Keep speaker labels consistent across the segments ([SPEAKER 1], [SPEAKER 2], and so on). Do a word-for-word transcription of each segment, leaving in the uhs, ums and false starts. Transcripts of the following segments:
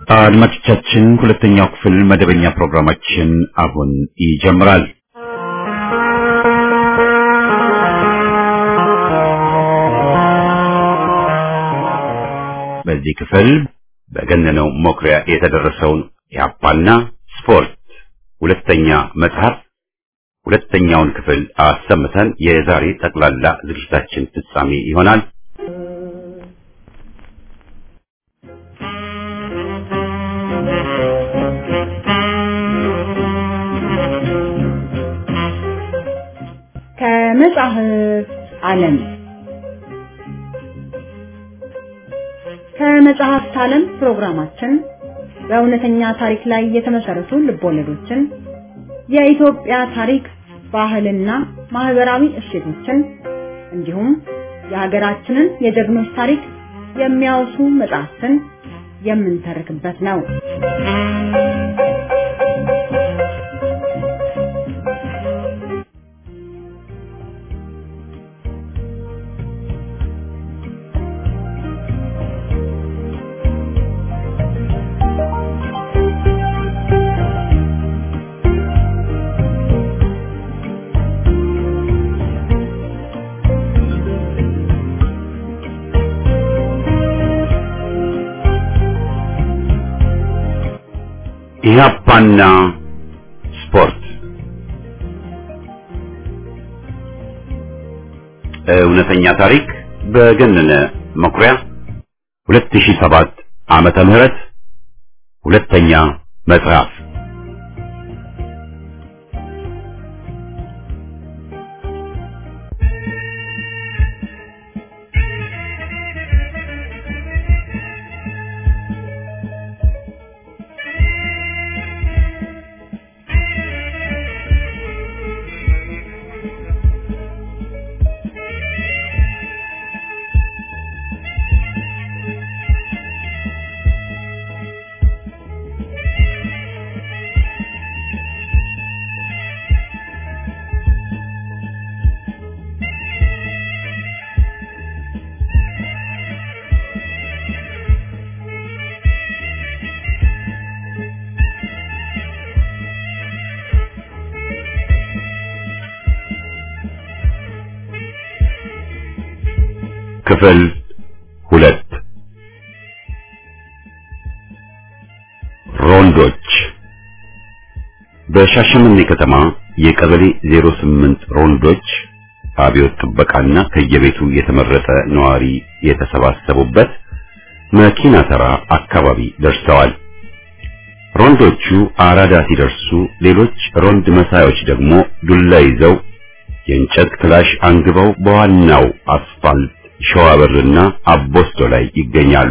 [SPEAKER 1] አድማጮቻችን ሁለተኛው ክፍል መደበኛ ፕሮግራማችን አሁን ይጀምራል። በዚህ ክፍል በገነነው መኩሪያ የተደረሰውን የአፓና ስፖርት ሁለተኛ መጽሐፍ ሁለተኛውን ክፍል አሰምተን የዛሬ ጠቅላላ ዝግጅታችን ፍጻሜ ይሆናል።
[SPEAKER 2] ከመጽሐፍ ዓለም ከመጽሐፍ ዓለም ፕሮግራማችን በእውነተኛ ታሪክ ላይ የተመሰረቱ ልቦለዶችን፣ የኢትዮጵያ ታሪክ፣ ባህልና ማህበራዊ እሴቶችን እንዲሁም የሀገራችንን የጀግኖች ታሪክ የሚያወሱ መጽሐፍትን የምንተርክበት ነው። ኢህአፓና ስፖርት እውነተኛ ታሪክ በገነነ መኩሪያ ሁለት ሺህ ሰባት ዓመተ ምህረት ሁለተኛ መጽሐፍ። ክፍል ሁለት ሮንዶች። በሻሸመኔ ከተማ የቀበሌ ዜሮ ስምንት ሮንዶች አብዮት ጥበቃና ከየቤቱ የተመረጠ ነዋሪ የተሰባሰቡበት መኪና ተራ አካባቢ ደርሰዋል። ሮንዶቹ አራዳ ሲደርሱ ሌሎች ሮንድ መሳዮች ደግሞ ዱላ ይዘው የእንጨት ክላሽ አንግበው በዋናው አስፋልት ሸዋበርና አቦስቶ ላይ ይገኛሉ።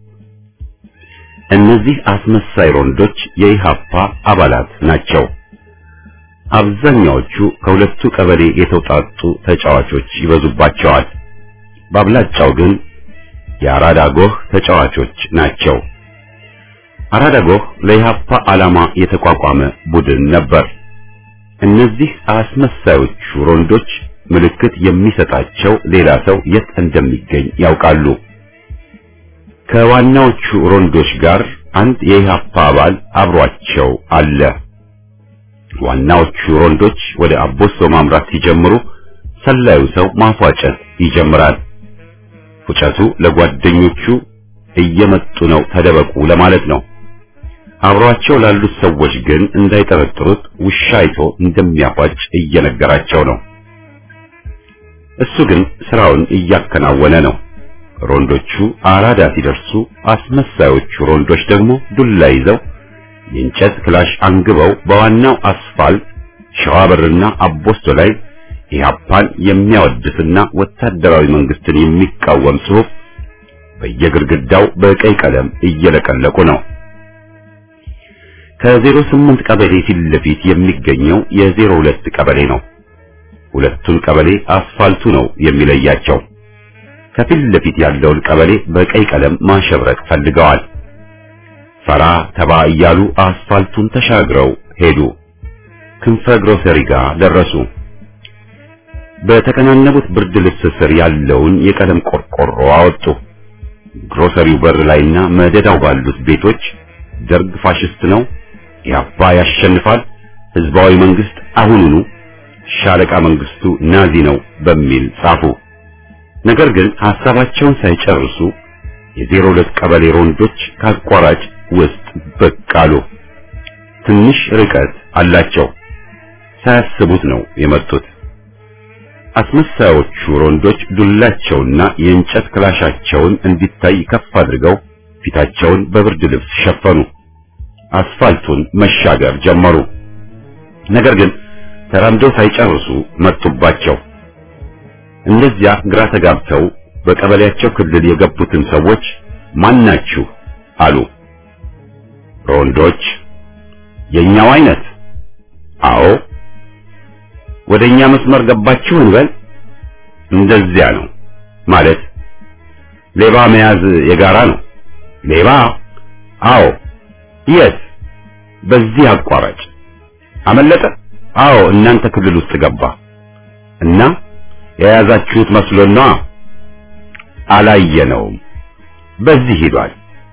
[SPEAKER 2] እነዚህ አስመሳይ ሮንዶች የኢሃፓ አባላት ናቸው። አብዛኛዎቹ ከሁለቱ ቀበሌ የተውጣጡ ተጫዋቾች ይበዙባቸዋል። በአብላጫው ግን የአራዳ ጎህ ተጫዋቾች ናቸው። አራዳ ጎህ ለኢሃፓ ዓላማ የተቋቋመ ቡድን ነበር። እነዚህ አስመሳዮቹ ሮንዶች ምልክት የሚሰጣቸው ሌላ ሰው የት እንደሚገኝ ያውቃሉ። ከዋናዎቹ ሮንዶች ጋር አንድ የኢሃፓ አባል አብሯቸው አለ። ዋናዎቹ ሮንዶች ወደ አቦስቶ ማምራት ሲጀምሩ ሰላዩ ሰው ማፏጨት ይጀምራል። ፉጨቱ ለጓደኞቹ እየመጡ ነው ተደበቁ ለማለት ነው። አብሯቸው ላሉት ሰዎች ግን እንዳይጠረጥሩት ውሻ አይቶ እንደሚያፏጭ እየነገራቸው ነው። እሱ ግን ስራውን እያከናወነ ነው። ሮንዶቹ አራዳ ሲደርሱ አስመሳዮቹ ሮንዶች ደግሞ ዱላ ይዘው የእንጨት ክላሽ አንግበው በዋናው አስፋልት ሸዋበርና አቦስቶ ላይ ኢሃፓን የሚያወድስና ወታደራዊ መንግስትን የሚቃወም ጽሑፍ በየግድግዳው በቀይ ቀለም እየለቀለቁ ነው። ከዜሮ ስምንት ቀበሌ ፊት ለፊት የሚገኘው የዜሮ ሁለት ቀበሌ ነው። ሁለቱን ቀበሌ አስፋልቱ ነው የሚለያቸው። ከፊት ለፊት ያለውን ቀበሌ በቀይ ቀለም ማሸብረቅ ፈልገዋል። ፈራ ተባ እያሉ አስፋልቱን ተሻግረው ሄዱ። ክንፈ ግሮሰሪ ጋር ደረሱ። በተከናነቡት ብርድ ልብስ ስር ያለውን የቀለም ቆርቆሮ አወጡ። ግሮሰሪው በር ላይና መደዳው ባሉት ቤቶች ደርግ ፋሽስት ነው፣ ኢህአፓ ያሸንፋል፣ ህዝባዊ መንግስት አሁኑኑ፣ ሻለቃ መንግስቱ ናዚ ነው በሚል ጻፉ። ነገር ግን ሐሳባቸውን ሳይጨርሱ የዜሮ ሁለት ቀበሌ ሮንዶች ከአቋራጭ ውስጥ ብቅ አሉ። ትንሽ ርቀት አላቸው። ሳያስቡት ነው የመጡት። አስመሳዮቹ ሮንዶች ዱላቸውና የእንጨት ክላሻቸውን እንዲታይ ከፍ አድርገው ፊታቸውን በብርድ ልብስ ሸፈኑ። አስፋልቱን መሻገር ጀመሩ። ነገር ግን ተራምደው ሳይጨርሱ መጡባቸው። እነዚያ ግራ ተጋብተው በቀበሌያቸው ክልል የገቡትን ሰዎች ማናችሁ አሉ። ሮንዶች የኛው አይነት? አዎ። ወደኛ መስመር ገባችሁ እንበል? እንደዚያ ነው ማለት ሌባ መያዝ የጋራ ነው። ሌባ? አዎ። የት? በዚህ አቋራጭ። አመለጠ? አዎ፣ እናንተ ክልል ውስጥ ገባ እና የያዛችሁት መስሎን ነው። አላየነውም። በዚህ ሄዷል።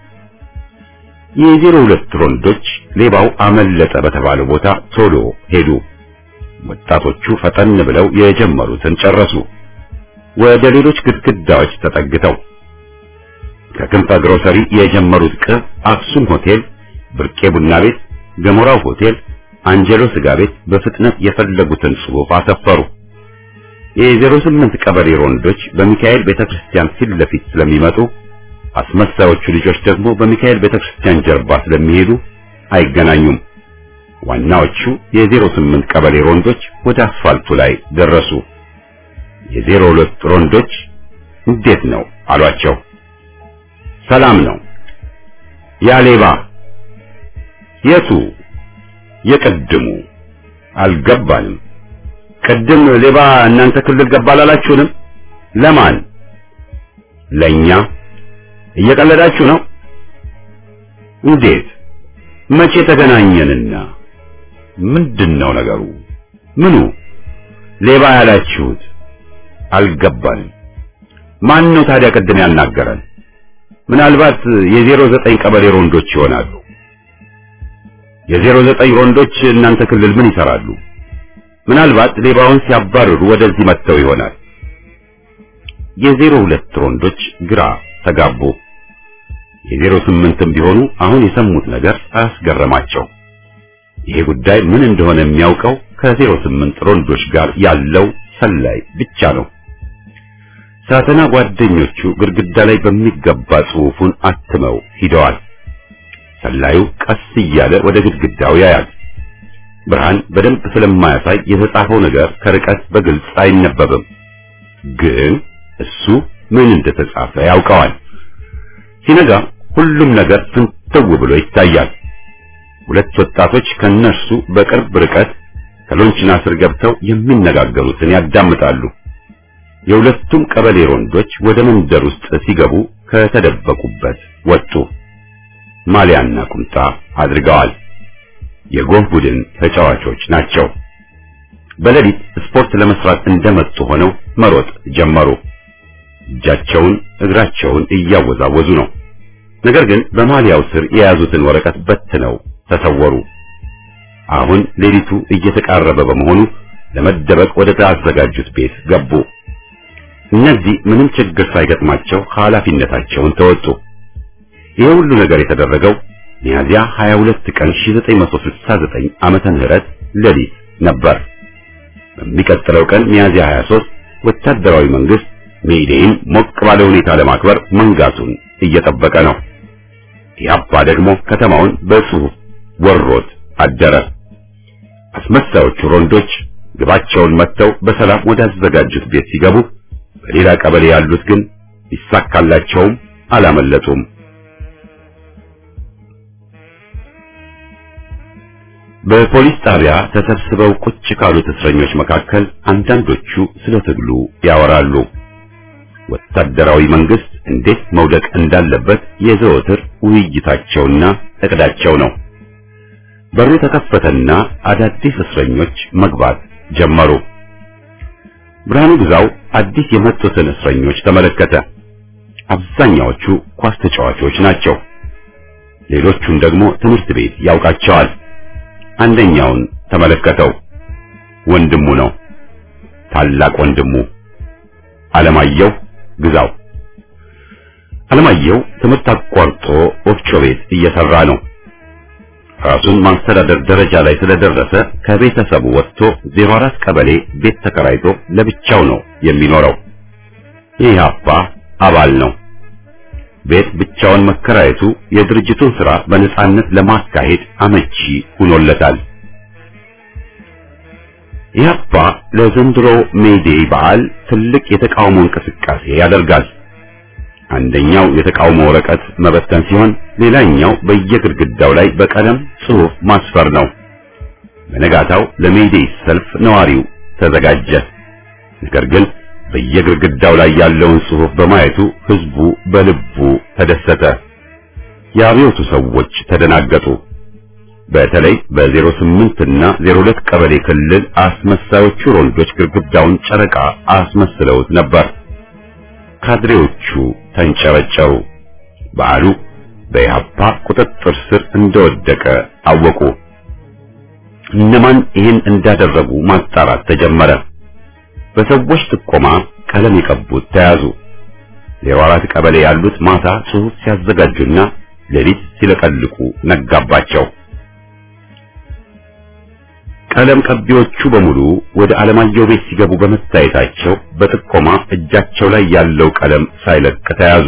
[SPEAKER 2] የዜሮ ሁለት ሮንዶች ሌባው አመለጠ በተባለው ቦታ ቶሎ ሄዱ። ወጣቶቹ ፈጠን ብለው የጀመሩትን ጨረሱ። ወደ ሌሎች ግድግዳዎች ተጠግተው ከክንፈ ግሮሰሪ የጀመሩት ቅብ አክሱም ሆቴል፣ ብርቄ ቡና ቤት፣ ገሞራው ሆቴል፣ አንጀሎ ስጋ ቤት በፍጥነት የፈለጉትን ጽሑፍ አሰፈሩ። የዜሮ ስምንት ቀበሌ ሮንዶች በሚካኤል ቤተክርስቲያን ፊት ለፊት ስለሚመጡ አስመሳዮቹ ልጆች ደግሞ በሚካኤል ቤተክርስቲያን ጀርባ ስለሚሄዱ አይገናኙም። ዋናዎቹ የዜሮ ስምንት ቀበሌ ሮንዶች ወደ አስፋልቱ ላይ ደረሱ። የዜሮ ሁለት ሮንዶች እንዴት ነው አሏቸው። ሰላም ነው። ያ ሌባ? የቱ? የቀድሙ? አልገባንም። ቀድም ሌባ እናንተ ክልል ገባ አላላችሁንም? ለማን? ለኛ። እየቀለዳችሁ ነው? እንዴት? መቼ ተገናኘንና? ምንድነው ነገሩ? ምኑ? ሌባ ያላችሁት? አልገባንም። ማን ነው ታዲያ ቀድም ያናገረን? ምናልባት የዜሮ ዘጠኝ ቀበሌ ሮንዶች ይሆናሉ። የዜሮ ዘጠኝ ሮንዶች እናንተ ክልል ምን ይሰራሉ? ምናልባት ሌባውን ሲያባርሩ ወደዚህ መጥተው ይሆናል። የዜሮ ሁለት ሮንዶች ግራ ተጋቡ። የዜሮ ስምንትም ቢሆኑ አሁን የሰሙት ነገር አያስገረማቸው። ይሄ ጉዳይ ምን እንደሆነ የሚያውቀው ከዜሮ ስምንት ሮንዶች ጋር ያለው ሰላይ ብቻ ነው። ሳተና ጓደኞቹ ግድግዳ ላይ በሚገባ ጽሑፉን አትመው ሂደዋል። ሰላዩ ቀስ እያለ ወደ ግድግዳው ያያል። ብርሃን በደንብ ስለማያሳይ የተጻፈው ነገር ከርቀት በግልጽ አይነበብም። ግን እሱ ምን እንደተጻፈ ያውቀዋል። ሲነጋ ሁሉም ነገር ፍንትው ብሎ ይታያል። ሁለት ወጣቶች ከነርሱ በቅርብ ርቀት ከሎንችና ስር ገብተው የሚነጋገሩትን ያዳምጣሉ። የሁለቱም ቀበሌ ሮንዶች ወደ መንደር ውስጥ ሲገቡ ከተደበቁበት ወጡ። ማሊያና ቁምጣ አድርገዋል። የጎህ ቡድን ተጫዋቾች ናቸው። በሌሊት ስፖርት ለመስራት እንደመጡ ሆነው መሮጥ ጀመሩ። እጃቸውን እግራቸውን እያወዛወዙ ነው። ነገር ግን በማሊያው ስር የያዙትን ወረቀት በትነው ተሰወሩ። አሁን ሌሊቱ እየተቃረበ በመሆኑ ለመደበቅ ወደ ተዘጋጁት ቤት ገቡ። እነዚህ ምንም ችግር ሳይገጥማቸው ኃላፊነታቸውን ተወጡ። ይህ ሁሉ ነገር የተደረገው ሚያዝያ ሀያ ሁለት ቀን ሺህ ዘጠኝ መቶ ስልሳ ዘጠኝ ዓመተ ምህረት ሌሊት ነበር። በሚቀጥለው ቀን ሚያዝያ ሀያ ሦስት ወታደራዊ መንግስት ሜይዴይን ሞቅ ባለ ሁኔታ ለማክበር መንጋቱን እየጠበቀ ነው። ኢህአፓ ደግሞ ከተማውን በጽሑፍ ወሮት አደረ። አስመሳዮቹ ሮንዶች ግባቸውን መተው በሰላም ወደ አዘጋጁት ቤት ሲገቡ፣ በሌላ ቀበሌ ያሉት ግን ይሳካላቸውም አላመለጡም። በፖሊስ ጣቢያ ተሰብስበው ቁጭ ካሉት እስረኞች መካከል አንዳንዶቹ ስለ ትግሉ ያወራሉ። ወታደራዊ መንግስት እንዴት መውደቅ እንዳለበት የዘወትር ውይይታቸውና እቅዳቸው ነው። በሩ ተከፈተና አዳዲስ እስረኞች መግባት ጀመሩ። ብርሃኑ ግዛው አዲስ የመጡትን እስረኞች ተመለከተ። አብዛኛዎቹ ኳስ ተጫዋቾች ናቸው። ሌሎቹን ደግሞ ትምህርት ቤት ያውቃቸዋል። አንደኛውን ተመለከተው። ወንድሙ ነው። ታላቅ ወንድሙ አለማየሁ ግዛው። አለማየሁ ትምህርት አቋርጦ ወፍጮ ቤት እየሰራ ነው። ራሱን ማስተዳደር ደረጃ ላይ ስለደረሰ ከቤተሰቡ ወጥቶ ዜሮ አራት ቀበሌ ቤት ተከራይቶ ለብቻው ነው የሚኖረው። የኢህአፓ አባል ነው። ቤት ብቻውን መከራየቱ የድርጅቱን ሥራ በነጻነት ለማካሄድ አመቺ ሆኖለታል። ኢህአፓ ለዘንድሮ ሜይዴይ በዓል ትልቅ የተቃውሞ እንቅስቃሴ ያደርጋል። አንደኛው የተቃውሞ ወረቀት መበተን ሲሆን ሌላኛው በየግድግዳው ላይ በቀለም ጽሑፍ ማስፈር ነው። በነጋታው ለሜይዴይ ሰልፍ ነዋሪው ተዘጋጀ። ነገር ግን በየግድግዳው ላይ ያለውን ጽሑፍ በማየቱ ህዝቡ በልቡ ተደሰተ። የአብዮቱ ሰዎች ተደናገጡ። በተለይ በዜሮ ስምንት እና ዜሮ ሁለት ቀበሌ ክልል አስመሳዮቹ ሮንዶች ግድግዳውን ጨረቃ አስመስለውት ነበር። ካድሬዎቹ ተንጨረጨሩ። በዓሉ በኢህአፓ ቁጥጥር ስር እንደወደቀ አወቁ። እነማን ይህን እንዳደረጉ ማጣራት ተጀመረ። በሰዎች ጥቆማ ቀለም የቀቡት ተያዙ። ዜሮ አራት ቀበሌ ያሉት ማታ ጽሑፍ ሲያዘጋጁና ሌሊት ሲለቀልቁ ነጋባቸው። ቀለም ቀቢዎቹ በሙሉ ወደ አለማየሁ ቤት ሲገቡ በመታየታቸው በጥቆማ እጃቸው ላይ ያለው ቀለም ሳይለቅ ተያዙ።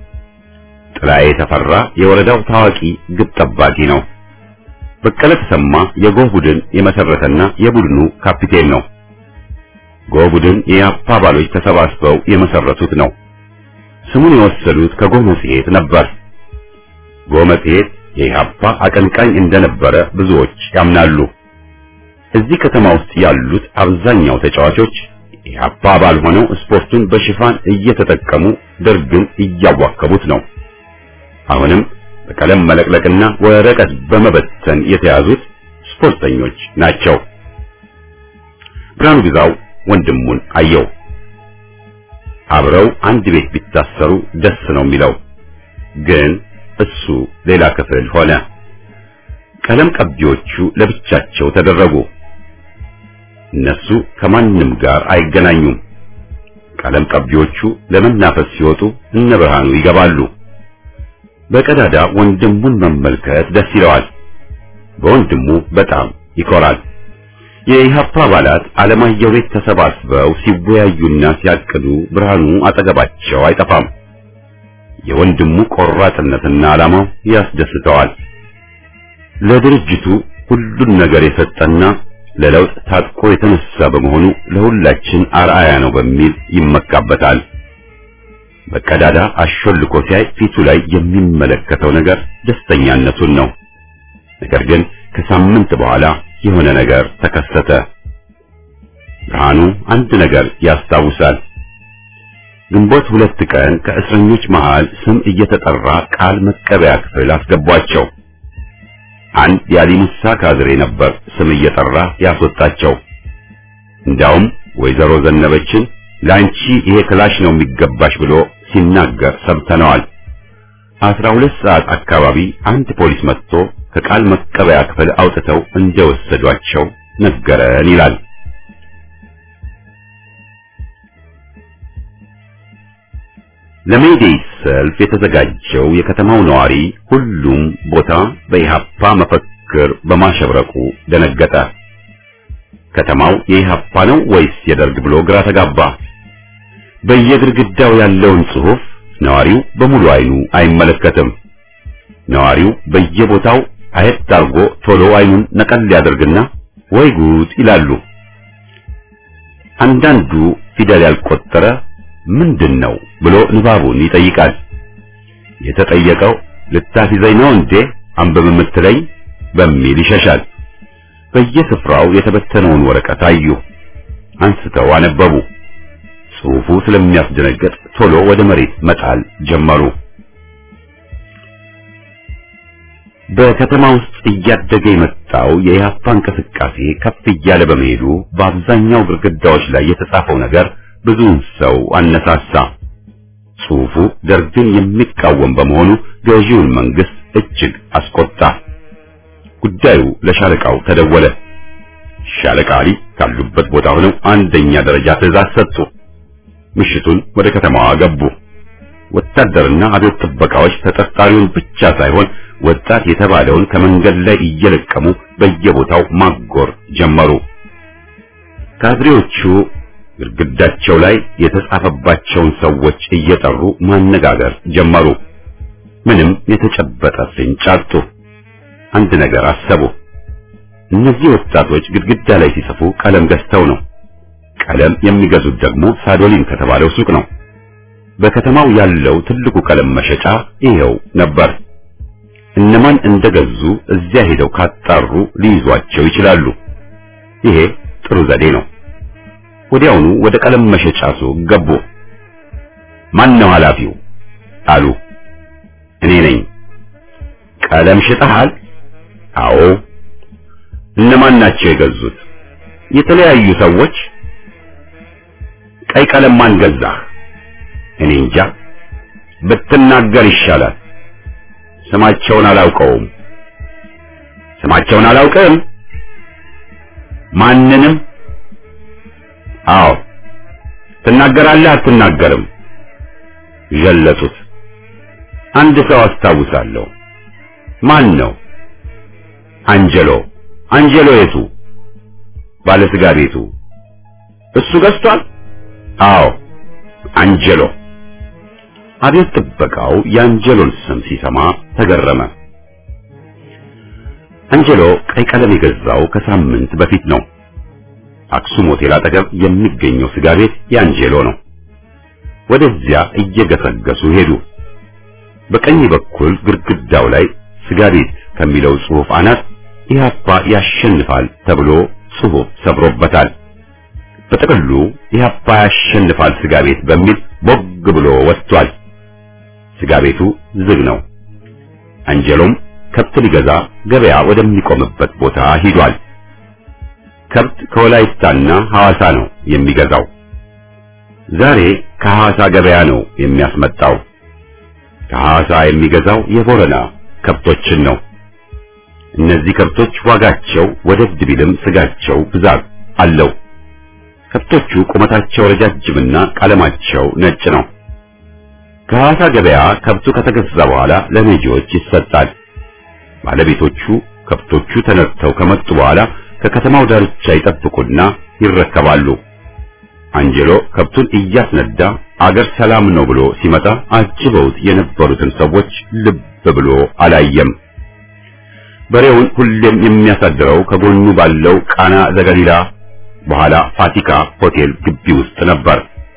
[SPEAKER 2] ጥላዬ ተፈራ የወረዳው ታዋቂ ግብ ጠባቂ ነው። በቀለ ተሰማ የጎህ ቡድን የመሰረተና የቡድኑ ካፒቴን ነው። ጎህ ቡድን የኢህአፓ አባሎች ተሰባስበው የመሰረቱት ነው። ስሙን የወሰዱት ከጎህ መጽሔት ነበር። ጎህ መጽሔት የኢህአፓ አቀንቃኝ እንደነበረ ብዙዎች ያምናሉ። እዚህ ከተማ ውስጥ ያሉት አብዛኛው ተጫዋቾች የኢህአፓ አባል ሆነው ስፖርቱን በሽፋን እየተጠቀሙ ደርግን እያዋከቡት ነው። አሁንም በቀለም መለቅለቅና ወረቀት በመበተን የተያዙት ስፖርተኞች ናቸው። ብርሃኑ ግዛው ወንድሙን አየው። አብረው አንድ ቤት ቢታሰሩ ደስ ነው የሚለው፣ ግን እሱ ሌላ ክፍል ሆነ። ቀለም ቀቢዎቹ ለብቻቸው ተደረጉ። እነሱ ከማንም ጋር አይገናኙም። ቀለም ቀቢዎቹ ለመናፈስ ሲወጡ እነ ብርሃኑ ይገባሉ። በቀዳዳ ወንድሙን መመልከት ደስ ይለዋል። በወንድሙ በጣም ይኮራል። የኢህአፓ አባላት አለማየሁ ቤት ተሰባስበው ሲወያዩና ሲያቅዱ ብርሃኑ አጠገባቸው አይጠፋም። የወንድሙ ቆራጥነትና ዓላማው ያስደስተዋል። ለድርጅቱ ሁሉን ነገር የሰጠና ለለውጥ ታጥቆ የተነሳ በመሆኑ ለሁላችን አርአያ ነው በሚል ይመካበታል። በቀዳዳ አሾልኮ ሲያይ ፊቱ ላይ የሚመለከተው ነገር ደስተኛነቱን ነው። ነገር ግን ከሳምንት በኋላ የሆነ ነገር ተከሰተ። ብርሃኑ አንድ ነገር ያስታውሳል። ግንቦት ሁለት ቀን ከእስረኞች መሃል ስም እየተጠራ ቃል መቀበያ ክፍል አስገቧቸው። አንድ የአሊ ሙሳ ካድሬ ነበር ስም እየጠራ ያስወጣቸው። እንዳውም ወይዘሮ ዘነበችን ላንቺ ይሄ ክላሽ ነው የሚገባሽ ብሎ ሲናገር ሰምተነዋል። አስራ ሁለት ሰዓት አካባቢ አንድ ፖሊስ መጥቶ ከቃል መቀበያ ክፍል አውጥተው እንደወሰዷቸው ነገረን ይላል። ለሜይዴይ ሰልፍ የተዘጋጀው የከተማው ነዋሪ ሁሉም ቦታ በኢህአፓ መፈክር በማሸብረቁ ደነገጠ። ከተማው የኢህአፓ ነው ወይስ የደርግ ብሎ ግራ ተጋባ። በየግድግዳው ያለውን ጽሑፍ ነዋሪው በሙሉ አይኑ አይመለከትም። ነዋሪው በየቦታው አየት አድርጎ ቶሎ አይኑን ነቀል ያደርግና ወይ ጉድ ይላሉ። አንዳንዱ ፊደል ያልቆጠረ ምንድነው ብሎ ንባቡን ይጠይቃል። የተጠየቀው ልታፊዘኝ ነው እንዴ አንብብ የምትለኝ በሚል ይሸሻል። በየስፍራው የተበተነውን ወረቀት አዩ። አንስተው አነበቡ። ጽሑፉ ስለሚያስደነግጥ ቶሎ ወደ መሬት መጣል ጀመሩ። በከተማ ውስጥ እያደገ የመጣው የኢህአፓ እንቅስቃሴ ከፍ እያለ በመሄዱ በአብዛኛው ግድግዳዎች ላይ የተጻፈው ነገር ብዙውን ሰው አነሳሳ። ጽሑፉ ደርግን የሚቃወም በመሆኑ ገዢውን መንግስት እጅግ አስቆጣ። ጉዳዩ ለሻለቃው ተደወለ። ሻለቃ አሊ ካሉበት ቦታ ሆነው አንደኛ ደረጃ ትዕዛዝ ሰጡ። ምሽቱን ወደ ከተማዋ ገቡ። ወታደርና አብዮት ጥበቃዎች ተጠርጣሪውን ብቻ ሳይሆን ወጣት የተባለውን ከመንገድ ላይ እየለቀሙ በየቦታው ማጎር ጀመሩ። ካድሬዎቹ ግድግዳቸው ላይ የተጻፈባቸውን ሰዎች እየጠሩ ማነጋገር ጀመሩ። ምንም የተጨበጠ ፍንጭ አጡ። አንድ ነገር አሰቡ። እነዚህ ወጣቶች ግድግዳ ላይ ሲጽፉ ቀለም ገዝተው ነው። ቀለም የሚገዙት ደግሞ ሳዶሊን ከተባለው ሱቅ ነው። በከተማው ያለው ትልቁ ቀለም መሸጫ ይሄው ነበር። እነማን እንደገዙ እዚያ ሄደው ካጣሩ ሊይዟቸው ይችላሉ። ይሄ ጥሩ ዘዴ ነው። ወዲያውኑ ወደ ቀለም መሸጫ ሱቅ ገቡ። ማን ነው ኃላፊው አሉ። እኔ ነኝ። ቀለም ሽጠሃል? አዎ። እነማን ናቸው የገዙት? የተለያዩ ሰዎች። ቀይ ቀለም ማን ገዛህ? እኔ እንጃ። ብትናገር ይሻላል። ስማቸውን አላውቀውም። ስማቸውን አላውቅም? ማንንም? አዎ። ትናገራለህ አትናገርም? ጀለጡት። አንድ ሰው አስታውሳለሁ። ማን ነው? አንጀሎ። አንጀሎ የቱ? ባለስጋ ቤቱ። እሱ ገዝቷል? አዎ። አንጀሎ። አብዮት ጥበቃው የአንጀሎን ስም ሲሰማ ተገረመ። አንጀሎ ቀይ ቀለም የገዛው ከሳምንት በፊት ነው። አክሱም ሆቴል አጠገብ የሚገኘው ስጋ ቤት የአንጀሎ ነው። ወደዚያ እየገሰገሱ ሄዱ። በቀኝ በኩል ግድግዳው ላይ ስጋ ቤት ከሚለው ጽሑፍ አናት ኢህአፓ ያሸንፋል ተብሎ ጽሑፍ ሰፍሮበታል። በጥቅሉ ኢህአፓ ያሸንፋል ስጋ ቤት በሚል ቦግ ብሎ ወጥቷል። ስጋ ቤቱ ዝግ ነው። አንጀሎም ከብት ሊገዛ ገበያ ወደሚቆምበት ቦታ ሂዷል። ከብት ከወላይታና ሐዋሳ ነው የሚገዛው። ዛሬ ከሐዋሳ ገበያ ነው የሚያስመጣው። ከሐዋሳ የሚገዛው የቦረና ከብቶችን ነው። እነዚህ ከብቶች ዋጋቸው ወደድ ቢልም ስጋቸው ብዛት አለው። ከብቶቹ ቁመታቸው ረጃጅምና ቀለማቸው ነጭ ነው። ከሐዋሳ ገበያ ከብቱ ከተገዛ በኋላ ለነጂዎች ይሰጣል። ባለቤቶቹ ከብቶቹ ተነድተው ከመጡ በኋላ ከከተማው ዳርቻ ይጠብቁና ይረከባሉ። አንጀሎ ከብቱን እያስነዳ አገር ሰላም ነው ብሎ ሲመጣ አጅበውት የነበሩትን ሰዎች ልብ ብሎ አላየም። በሬውን ሁሌም የሚያሳድረው ከጎኑ ባለው ቃና ዘገሊላ በኋላ ፋሲካ ሆቴል ግቢ ውስጥ ነበር።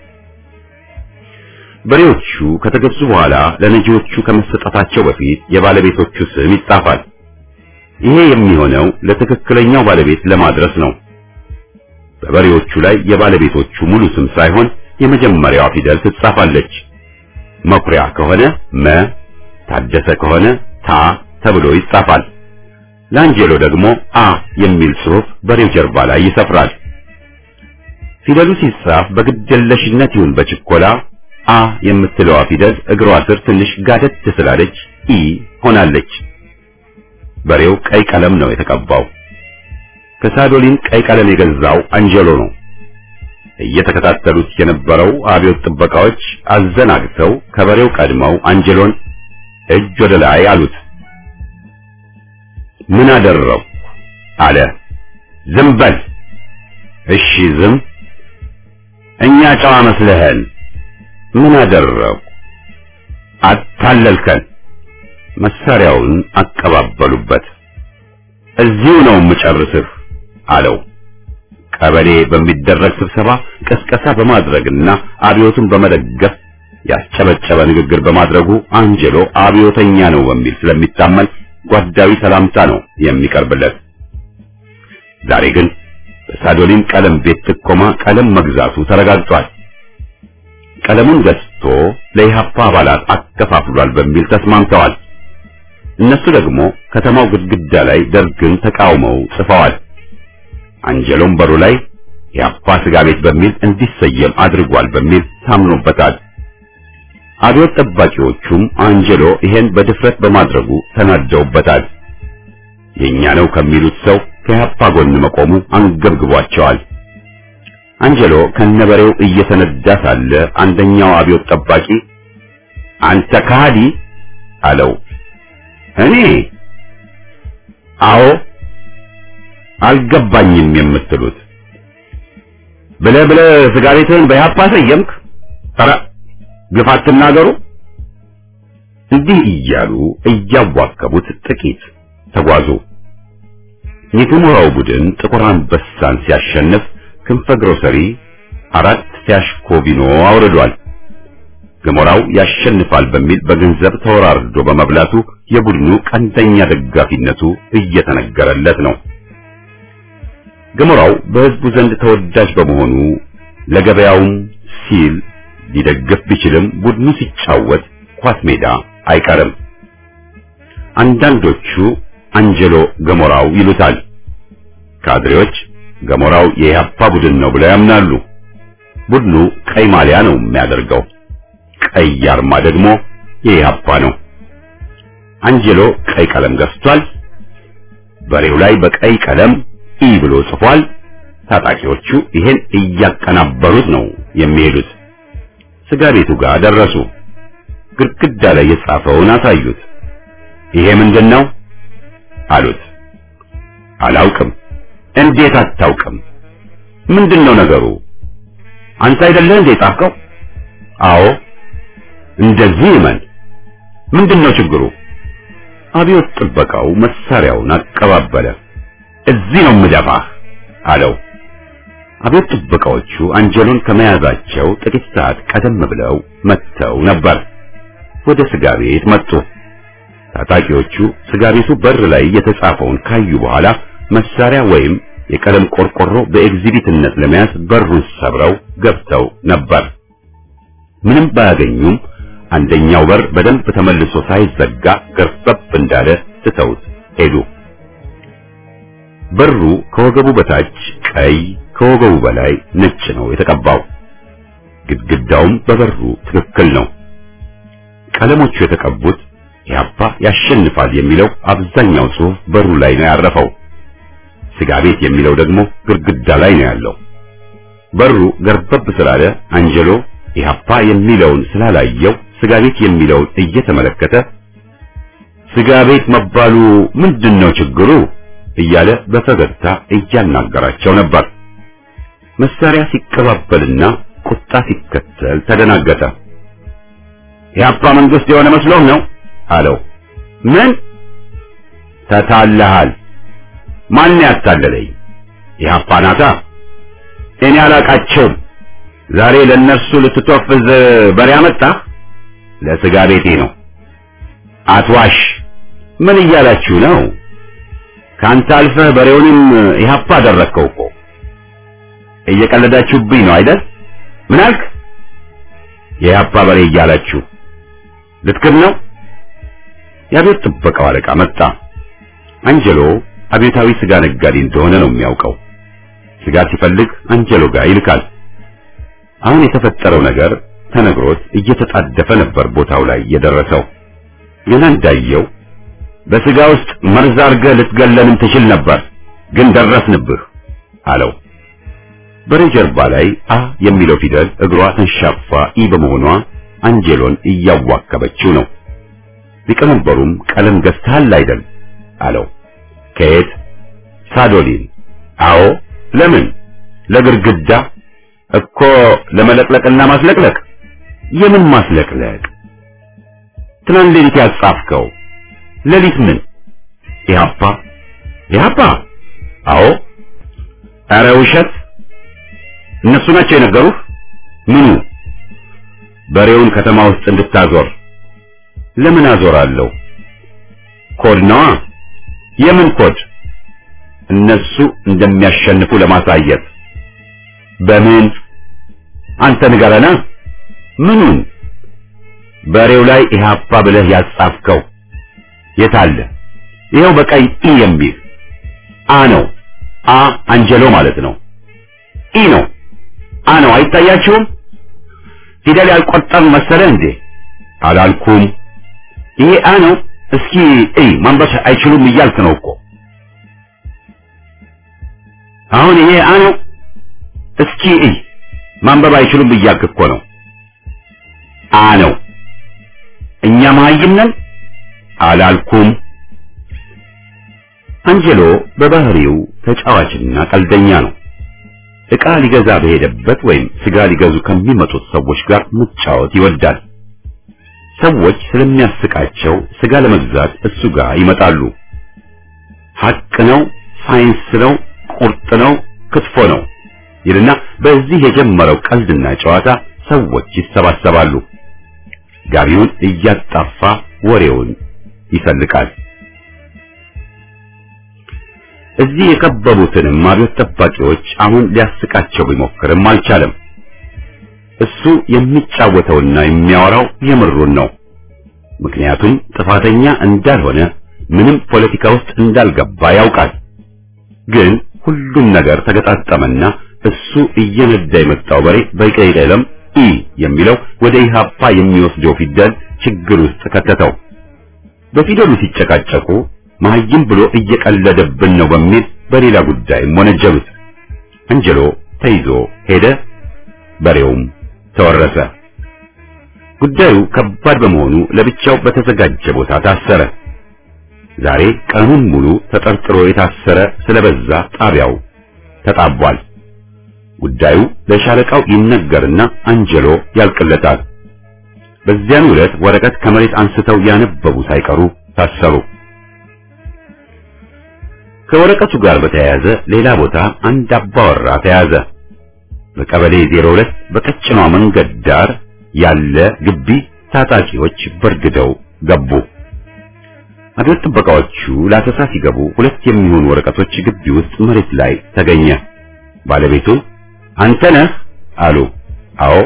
[SPEAKER 2] በሬዎቹ ከተገዙ በኋላ ለነጂዎቹ ከመሰጠታቸው በፊት የባለቤቶቹ ስም ይጻፋል። ይሄ የሚሆነው ለትክክለኛው ባለቤት ለማድረስ ነው። በበሬዎቹ ላይ የባለቤቶቹ ሙሉ ስም ሳይሆን የመጀመሪያዋ ፊደል ትጻፋለች። መኩሪያ ከሆነ መ፣ ታደሰ ከሆነ ታ ተብሎ ይጻፋል። ለአንጀሎ ደግሞ አ የሚል ጽሑፍ በሬው ጀርባ ላይ ይሰፍራል። ፊደሉ ሲጻፍ በግድየለሽነት ይሁን በችኮላ አ የምትለዋ ፊደል እግሯ ስር ትንሽ ጋደት ስላለች ኢ ሆናለች። በሬው ቀይ ቀለም ነው የተቀባው። ከሳዶሊን ቀይ ቀለም የገዛው አንጀሎ ነው። እየተከታተሉት የነበረው አብዮት ጥበቃዎች አዘናግተው ከበሬው ቀድመው አንጀሎን እጅ ወደ ላይ አሉት። ምን አደረው አለ። ዝም በል። እሺ ዝም። እኛ ጨዋ መስለህን። ምን አደረው? አታለልከን። መሳሪያውን አቀባበሉበት። እዚሁ ነው የምጨርስህ አለው። ቀበሌ በሚደረግ ስብሰባ ቀስቀሳ በማድረግና አብዮቱን በመደገፍ ያስጨበጨበ ንግግር በማድረጉ አንጀሎ አብዮተኛ ነው በሚል ስለሚታመን ጓዳዊ ሰላምታ ነው የሚቀርብለት። ዛሬ ግን በሳዶሊን ቀለም ቤት ጥቆማ ቀለም መግዛቱ ተረጋግጧል። ቀለሙን ገዝቶ ለኢህአፓ አባላት አከፋፍሏል በሚል ተስማምተዋል። እነሱ ደግሞ ከተማው ግድግዳ ላይ ደርግን ተቃውመው ጽፈዋል። አንጀሎም በሩ ላይ ኢህአፓ ስጋ ቤት በሚል እንዲሰየም አድርጓል በሚል ታምኖበታል። አብዮት ጠባቂዎቹም አንጀሎ ይሄን በድፍረት በማድረጉ ተናደውበታል። የኛ ነው ከሚሉት ሰው ከኢህአፓ ጎን መቆሙ አንገብግቧቸዋል። አንጀሎ ከነበሬው እየተነዳ ሳለ አንደኛው አብዮት ጠባቂ አንተ ከሃዲ አለው። እኔ አዎ አልገባኝም የምትሉት ብለ ብለ ስጋቤትን በኢህአፓ ሰየምክ? ኧረ ግፋት ተናገሩ። እንዲህ እያሉ እያዋከቡት ጥቂት ተጓዙ። የገሞራው ቡድን ጥቁር አንበሳን ሲያሸንፍ ክንፈ ግሮሰሪ አራት ሲያሽኮቢኖ አውርዷል። ገሞራው ያሸንፋል በሚል በገንዘብ ተወራርዶ በመብላቱ የቡድኑ ቀንደኛ ደጋፊነቱ እየተነገረለት ነው። ገሞራው በህዝቡ ዘንድ ተወዳጅ በመሆኑ ለገበያውም ሲል ሊደግፍ ቢችልም ቡድኑ ሲጫወት ኳስ ሜዳ አይቀርም። አንዳንዶቹ አንጀሎ ገሞራው ይሉታል። ካድሬዎች ገሞራው የኢህአፓ ቡድን ነው ብለው ያምናሉ። ቡድኑ ቀይ ማሊያ ነው የሚያደርገው፣ ቀይ አርማ ደግሞ የኢህአፓ ነው። አንጀሎ ቀይ ቀለም ገዝቷል። በሬው ላይ በቀይ ቀለም ኢ ብሎ ጽፏል። ታጣቂዎቹ ይሄን እያቀናበሩት ነው የሚሄዱት። ስጋ ቤቱ ጋር ደረሱ። ግድግዳ ላይ የጻፈውን አሳዩት። ይሄ ምንድነው አሉት። አላውቅም። እንዴት አታውቅም? ምንድነው ነገሩ? አንተ አይደለህ እንዴ ጻፍከው? አዎ። እንደዚህ ይመን። ምንድነው ችግሩ? አብዮት ጥበቃው መሳሪያውን አቀባበለ። እዚህ ነው የምደፋህ አለው። አብዮት ጥበቃዎቹ አንጀሎን ከመያዛቸው ጥቂት ሰዓት ቀደም ብለው መጥተው ነበር። ወደ ስጋ ቤት መጡ። ታጣቂዎቹ ስጋ ቤቱ በር ላይ የተጻፈውን ካዩ በኋላ መሳሪያ ወይም የቀለም ቆርቆሮ በኤግዚቢትነት ለመያዝ በሩን ሰብረው ገብተው ነበር። ምንም ባያገኙም አንደኛው በር በደንብ ተመልሶ ሳይዘጋ ገርበብ እንዳለ ትተውት ሄዱ። በሩ ከወገቡ በታች ቀይ ከወገቡ በላይ ነጭ ነው የተቀባው። ግድግዳውም በበሩ ትክክል ነው። ቀለሞቹ የተቀቡት ኢህአፓ ያሸንፋል የሚለው አብዛኛው ጽሑፍ በሩ ላይ ነው ያረፈው። ስጋ ቤት የሚለው ደግሞ ግድግዳ ላይ ነው ያለው። በሩ ገርበብ ስላለ አንጀሎ ኢህአፓ የሚለውን ስላላየው ስጋ ቤት የሚለውን እየተመለከተ ስጋ ቤት መባሉ ምንድነው ችግሩ እያለ በፈገግታ እያናገራቸው ነበር። መሳሪያ ሲቀባበልና ቁጣ ሲከተል ተደናገጠ። ኢህአፓ መንግስት የሆነ መስሎህ ነው አለው። ምን ተታለሃል? ማን ያታለለኝ? ኢህአፓ ናታ። እኔ አላቃቸውም። ዛሬ ለነሱ ልትተወፍዝ በሬ አመጣህ? ለስጋ ቤቴ ነው። አትዋሽ። ምን እያላችሁ ነው? ካንተ አልፈህ በሬውንም ኢህአፓ አደረከው እኮ። እየቀለዳችሁብኝ ነው አይደል? ምን አልክ? የኢህአፓ በሬ እያላችሁ ልትክድ ነው? የአብዮት ጥበቃው አለቃ መጣ። አንጀሎ አብዮታዊ ስጋ ነጋዴ እንደሆነ ነው የሚያውቀው። ስጋ ሲፈልግ አንጀሎ ጋር ይልካል። አሁን የተፈጠረው ነገር ተነግሮት እየተጣደፈ ነበር ቦታው ላይ የደረሰው። ገና እንዳየው በስጋ ውስጥ መርዝ አድርገህ ልትገለንም ትችል ነበር፣ ግን ደረስንብህ አለው። በሬ ጀርባ ላይ አ የሚለው ፊደል እግሯ ተንሻፋ ኢ በመሆኗ አንጀሎን እያዋከበችው ነው። ሊቀመንበሩም ቀለም ገዝተሃል አይደል አለው። ከየት? ሳዶሊን። አዎ። ለምን? ለግድግዳ እኮ ለመለቅለቅና ማስለቅለቅ። የምን ማስለቅለቅ? ትናንት ሌሊት ያጻፍከው። ሌሊት ምን? ኢህአፓ። ኢህአፓ? አዎ። ኧረ ውሸት። እነሱ ናቸው የነገሩህ? ምኑ? በሬውን ከተማ ውስጥ እንድታዞር። ለምን አዞራለሁ? ኮድ ነዋ። የምን ኮድ? እነሱ እንደሚያሸንፉ ለማሳየት። በምን? አንተ ንገረና። ምኑን? በሬው ላይ ኢህአፓ ብለህ ያጻፍከው የታለ? ይኸው በቀይ ኢ የሚል አ ነው። አ አንጀሎ ማለት ነው። ኢ ነው። አ ነው። አይታያችሁም? ፊደል ያልቆጠርን መሰለ እንዴ? አላልኩም። ይሄ አ ነው። እስኪ እይ ማንበብ አይችሉም እያልክ ነው እኮ። አሁን ይሄ አ ነው። እስኪ እይ ማንበብ አይችሉም እያልክ እኮ ነው። አ ነው። እኛ መሀይም ነን አላልኩም። አንጀሎ በባህሪው ተጫዋችና ቀልደኛ ነው። ዕቃ ሊገዛ በሄደበት ወይም ስጋ ሊገዙ ከሚመጡት ሰዎች ጋር መጫወት ይወዳል። ሰዎች ስለሚያስቃቸው ስጋ ለመግዛት እሱ ጋር ይመጣሉ። ሐቅ ነው፣ ሳይንስ ነው፣ ቁርጥ ነው፣ ክትፎ ነው ይልና በዚህ የጀመረው ቀልድና ጨዋታ ሰዎች ይሰባሰባሉ። ጋቢውን እያጣፋ ወሬውን ይፈልቃል። እዚህ የከበቡትንም አብዮት ጠባቂዎች አሁን ሊያስቃቸው ቢሞክርም አልቻለም። እሱ የሚጫወተውና የሚያወራው የምሩን ነው። ምክንያቱም ጥፋተኛ እንዳልሆነ ምንም ፖለቲካ ውስጥ እንዳልገባ ያውቃል። ግን ሁሉም ነገር ተገጣጠመና እሱ እየነዳ የመጣው በሬ በቀይ ቀለም ኢ የሚለው ወደ ኢሃፓ የሚወስደው ፊደል ችግር ውስጥ ከተተው። በፊደሉ ሲጨቃጨቁ መሀይም ብሎ እየቀለደብን ነው በሚል በሌላ ጉዳይ ወነጀሉት። አንጀሎ ተይዞ ሄደ። በሬውም ተወረሰ። ጉዳዩ ከባድ በመሆኑ ለብቻው በተዘጋጀ ቦታ ታሰረ። ዛሬ ቀኑን ሙሉ ተጠርጥሮ የታሰረ ስለበዛ ጣቢያው ተጣቧል። ጉዳዩ ለሻለቃው ይነገርና አንጀሎ ያልቅለታል። በዚያን ዕለት ወረቀት ከመሬት አንስተው ያነበቡ ሳይቀሩ ታሰሩ። ከወረቀቱ ጋር በተያያዘ ሌላ ቦታ አንድ አባወራ ተያዘ። በቀበሌ ዜሮ ሁለት በቀጭኗ መንገድ ዳር ያለ ግቢ ታጣቂዎች በርግደው ገቡ። አብዮት ጥበቃዎቹ ላሰሳ ሲገቡ ሁለት የሚሆኑ ወረቀቶች ግቢ ውስጥ መሬት ላይ ተገኘ። ባለቤቱን አንተ ነህ አሉ። አዎ።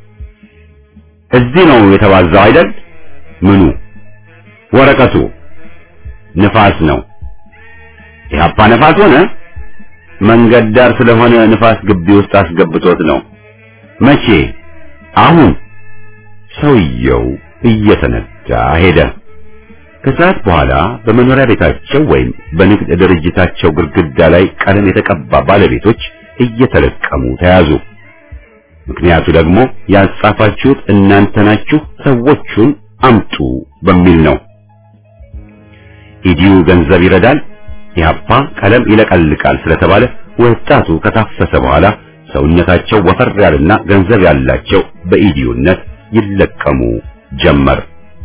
[SPEAKER 2] እዚህ ነው የተባዛው አይደል? ምኑ? ወረቀቱ። ንፋስ ነው። ኢህአፓ ንፋስ ሆነ? መንገድ ዳር ስለሆነ ንፋስ ግቢ ውስጥ አስገብቶት ነው። መቼ? አሁን። ሰውየው እየተነዳ ሄደ። ከሰዓት በኋላ በመኖሪያ ቤታቸው ወይም በንግድ ድርጅታቸው ግድግዳ ላይ ቀለም የተቀባ ባለቤቶች እየተለቀሙ ተያዙ። ምክንያቱ ደግሞ ያጻፋችሁት እናንተ ናችሁ፣ ሰዎቹን አምጡ በሚል ነው። ኢዲዩ ገንዘብ ይረዳል፣ ኢህአፓ ቀለም ይለቀልቃል ስለተባለ ወጣቱ ከታፈሰ በኋላ ሰውነታቸው ወፈር ያለና ገንዘብ ያላቸው በኢዲዩነት ይለቀሙ ጀመር።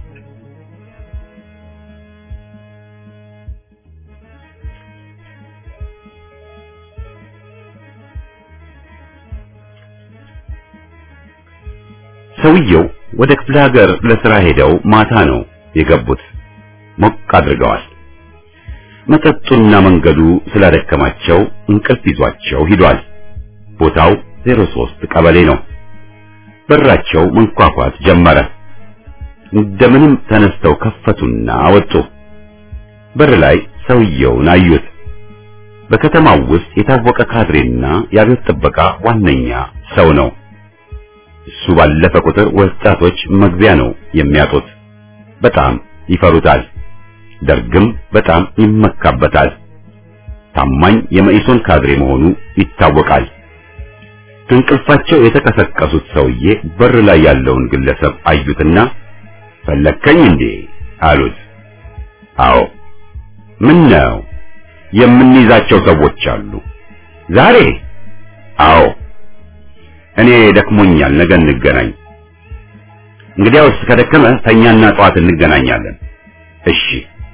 [SPEAKER 2] ሰውየው ወደ ክፍለ ሀገር ለሥራ ሄደው ማታ ነው የገቡት። ሞቅ አድርገዋል። መጠጡና መንገዱ ስላደከማቸው እንቅልፍ ይዟቸው ሂዷል። ቦታው ዜሮ ሶስት ቀበሌ ነው። በራቸው መንኳኳት ጀመረ። እንደምንም ተነስተው ከፈቱና ወጡ። በር ላይ ሰውየውን አዩት። በከተማው ውስጥ የታወቀ ካድሬና የአብዮት ጥበቃ ዋነኛ ሰው ነው። እሱ ባለፈ ቁጥር ወጣቶች መግቢያ ነው የሚያጡት። በጣም ይፈሩታል። ደርግም በጣም ይመካበታል። ታማኝ የመኢሶን ካድሬ መሆኑ ይታወቃል። ከእንቅልፋቸው የተቀሰቀሱት ሰውዬ በር ላይ ያለውን ግለሰብ አዩትና ፈለከኝ እንዴ አሉት። አዎ። ምን ነው? የምንይዛቸው ሰዎች አሉ። ዛሬ? አዎ። እኔ ደክሞኛል፣ ነገ እንገናኝ። እንግዲያውስ ከደከመ ተኛና ጠዋት እንገናኛለን። እሺ።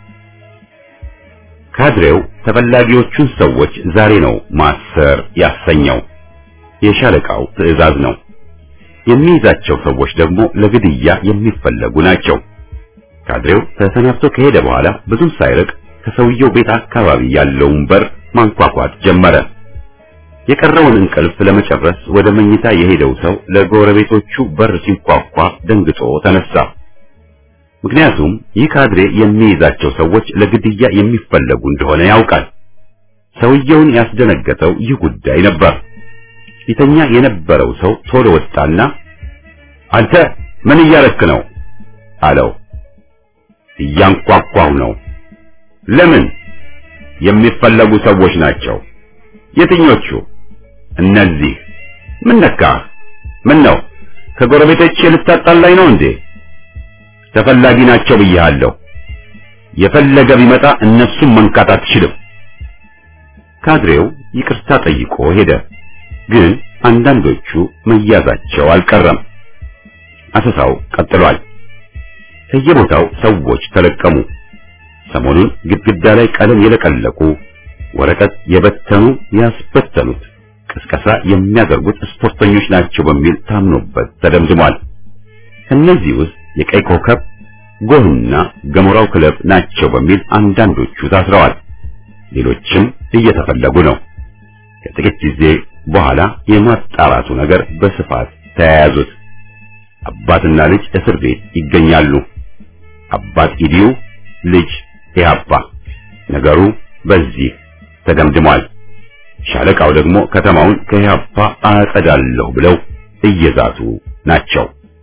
[SPEAKER 2] ካድሬው ተፈላጊዎቹን ሰዎች ዛሬ ነው ማሰር ያሰኘው። የሻለቃው ትዕዛዝ ነው። የሚይዛቸው ሰዎች ደግሞ ለግድያ የሚፈለጉ ናቸው። ካድሬው ተሰናብቶ ከሄደ በኋላ ብዙም ሳይርቅ ከሰውየው ቤት አካባቢ ያለውን በር ማንኳኳት ጀመረ። የቀረውን እንቅልፍ ለመጨረስ ወደ መኝታ የሄደው ሰው ለጎረቤቶቹ በር ሲንኳኳ ደንግጦ ተነሳ። ምክንያቱም ይህ ካድሬ የሚይዛቸው ሰዎች ለግድያ የሚፈለጉ እንደሆነ ያውቃል። ሰውየውን ያስደነገጠው ይህ ጉዳይ ነበር። ፊተኛ የነበረው ሰው ቶሎ ወጣና አንተ ምን እያረክ ነው አለው። እያንኳኳሁ ነው። ለምን? የሚፈለጉ ሰዎች ናቸው። የትኞቹ? እነዚህ። ምን ነካህ? ምን ነው ከጎረቤቶቼ ልታጣላኝ ነው እንዴ? ተፈላጊ ናቸው ብዬሃለሁ። የፈለገ ቢመጣ እነሱን መንካት አትችልም። ካድሬው ይቅርታ ጠይቆ ሄደ። ግን አንዳንዶቹ መያዛቸው አልቀረም። አሰሳው ቀጥሏል። ከየቦታው ሰዎች ተለቀሙ። ሰሞኑን ግድግዳ ላይ ቀለም የለቀለቁ፣ ወረቀት የበተኑ ያስበተኑት፣ ቅስቀሳ የሚያደርጉት ስፖርተኞች ናቸው በሚል ታምኖበት ተደምድሟል። ከነዚህ ውስጥ የቀይ ኮከብ፣ ጎህና ገሞራው ክለብ ናቸው በሚል አንዳንዶቹ ታስረዋል። ሌሎችም እየተፈለጉ ነው። ከጥቂት ጊዜ በኋላ የማጣራቱ ነገር በስፋት ተያያዙት። አባትና ልጅ እስር ቤት ይገኛሉ። አባት ኢዲዩ፣ ልጅ ኢህአፓ። ነገሩ በዚህ ተደምድሟል። ሻለቃው ደግሞ ከተማውን ከኢህአፓ አጸዳለሁ ብለው እየዛቱ ናቸው።